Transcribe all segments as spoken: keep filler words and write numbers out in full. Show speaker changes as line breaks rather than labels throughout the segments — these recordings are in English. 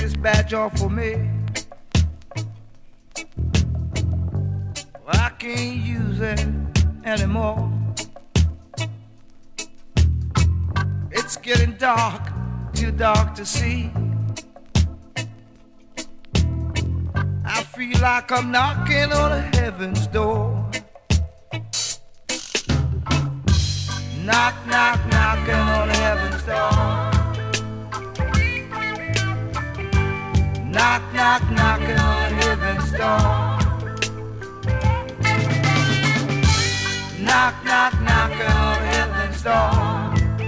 this badge off for me. I can't use it anymore. It's getting dark, too dark to see. I feel like I'm knocking on heaven's door. Knock, knock, knocking on heaven's door. Knock, knock, knocking on heaven's door. Knock, knock, knocking on heaven's door.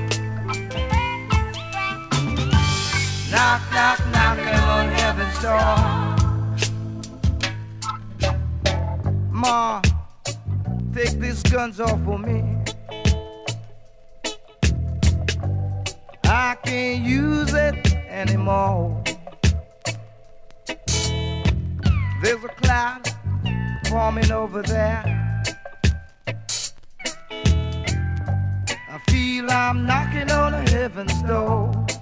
Knock, knock, knocking on heaven's door. Ma, take these guns off for me. I can't use it anymore. There's a cloud forming over there. I feel I'm knocking on heaven's door.